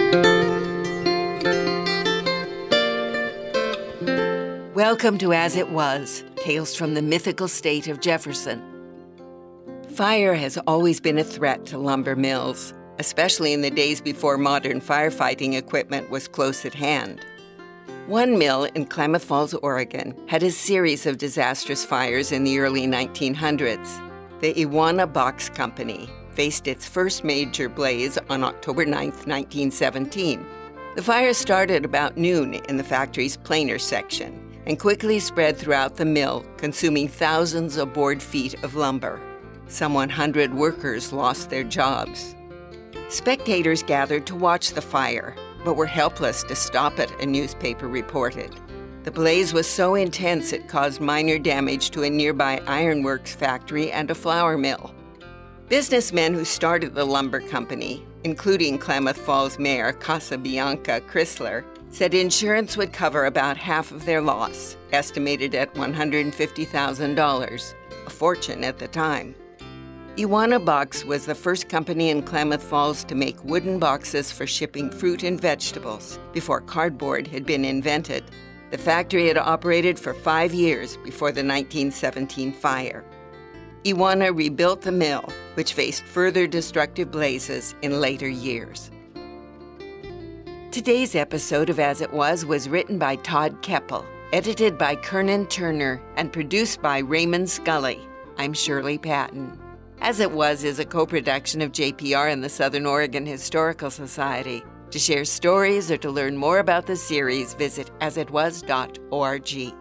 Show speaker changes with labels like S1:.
S1: Welcome to As It Was, Tales from the Mythical State of Jefferson. Fire has always been a threat to lumber mills, especially in the days before modern firefighting equipment was close at hand. One mill in Klamath Falls, Oregon, had a series of disastrous fires in the early 1900s. The Iwana Box Company faced its first major blaze on October 9, 1917. The fire started about noon in the factory's planer section and quickly spread throughout the mill, consuming thousands of board feet of lumber. Some 100 workers lost their jobs. Spectators gathered to watch the fire, but were helpless to stop it, a newspaper reported. The blaze was so intense it caused minor damage to a nearby ironworks factory and a flour mill. Businessmen who started the lumber company, including Klamath Falls Mayor Casabianca Chrysler, said insurance would cover about half of their loss, estimated at $150,000, a fortune at the time. Iwana Box was the first company in Klamath Falls to make wooden boxes for shipping fruit and vegetables before cardboard had been invented. The factory had operated for 5 years before the 1917 fire. Iwana rebuilt the mill, which faced further destructive blazes in later years. Today's episode of As It Was written by Todd Keppel, edited by Kernan Turner, and produced by Raymond Scully. I'm Shirley Patton. As It Was is a co-production of JPR and the Southern Oregon Historical Society. To share stories or to learn more about the series, visit asitwas.org.